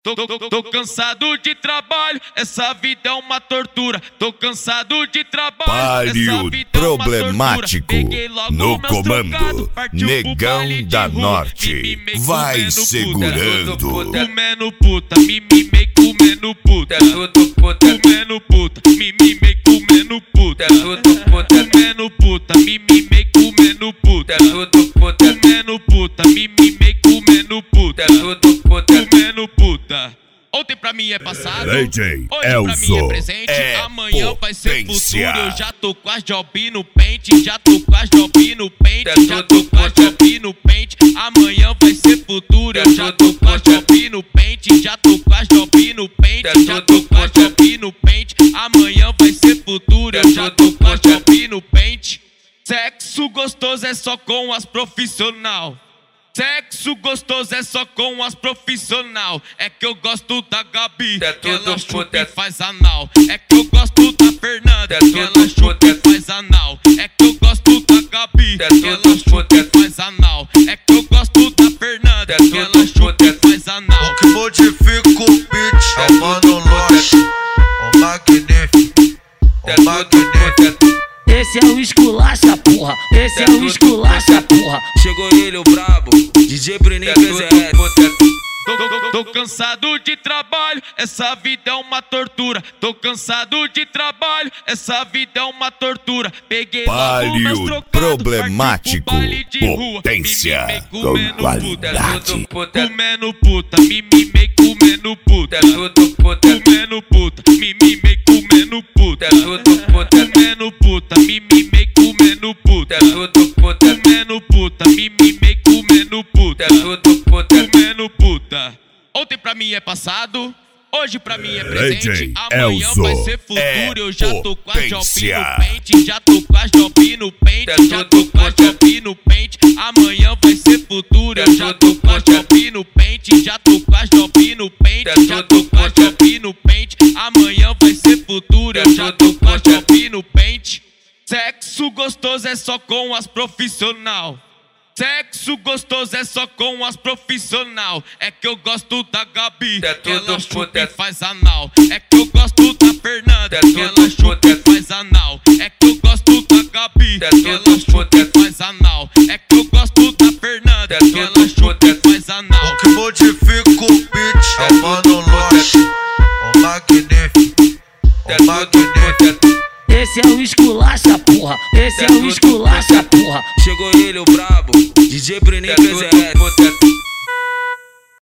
Tô cansado de trabalho, essa vida é uma tortura. Tô cansado de trabalho, essa vida é uma problemático no comando, Negão da Norte, vai segurando. Comendo puta, mimimei comendo puta. Comendo puta, mimimei comendo puta. Comendo puta, mimimei comendo puta. Comendo puta, mimimei comendo puta. Comendo puta. Ontem pra mim é passado, DJ hoje pra mim é presente, amanhã vai ser futuro. Eu já tô com as job no pente, já tô com as job no pente, já tô com as job no pente. Amanhã vai ser futuro. Eu já tô com as job no pente, já tô com as job no pente, já tô com as job no pente. Amanhã vai ser futuro. Eu já tô com as job no pente. Sexo gostoso é só com as profissional. Sexo gostoso é só com as profissional. É que eu gosto da Gabi, que ela chupa e faz anal. É que eu gosto da Fernanda, que ela chupa e faz anal. É que eu gosto da Gabi, que ela chupa e faz anal. É que eu gosto da Fernanda, que ela chupa e faz anal. O que modifica o beat é o Mano Lost, o magnífico, o magnífico. Esse é o esculacha, porra. Esse é o esculacha, porra. Chegou ele, o brabo, DJ Bruninho PZR. Tô cansado de trabalho, essa vida é uma tortura. Tô cansado de trabalho, essa vida é uma tortura. Peguei logo meus trocados, problemático, parti pro baile de rua. potência, Mimimei com comendo qualidade. comendo puta, mimimei comendo puta. Comendo puta, mimimei comendo puta. Comendo puta, mimimei comendo puta. Comendo puta, mimimei comendo puta. Comendo puta. Ontem pra mim é passado, hoje pra mim é presente, amanhã vai ser futuro. Eu já tô com as job no pente, já tô com as job no pente, já tô com as job no pente. Amanhã vai ser futuro. Eu já tô com as job no pente, já tô com as job no pente, já tô com as job no pente. Amanhã vai ser futuro. Eu já tô com as job no pente. Sexo gostoso é só com as profissional. Sexo gostoso é só com as profissional. É que eu gosto da Gabi, que ela chupa e faz anal. É que eu gosto da Fernanda, que ela chupa e faz anal. É que eu gosto da Gabi, que ela chupa e faz anal. É que eu gosto da Fernanda, que ela chupa e faz anal. O que modifica o beat é o Mano Lost, o magnífico, o magnífico. Esse é o esculacha, porra. Esse é o esculacha, porra. Chegou ele, o brabo, DJ Bruninho PZR.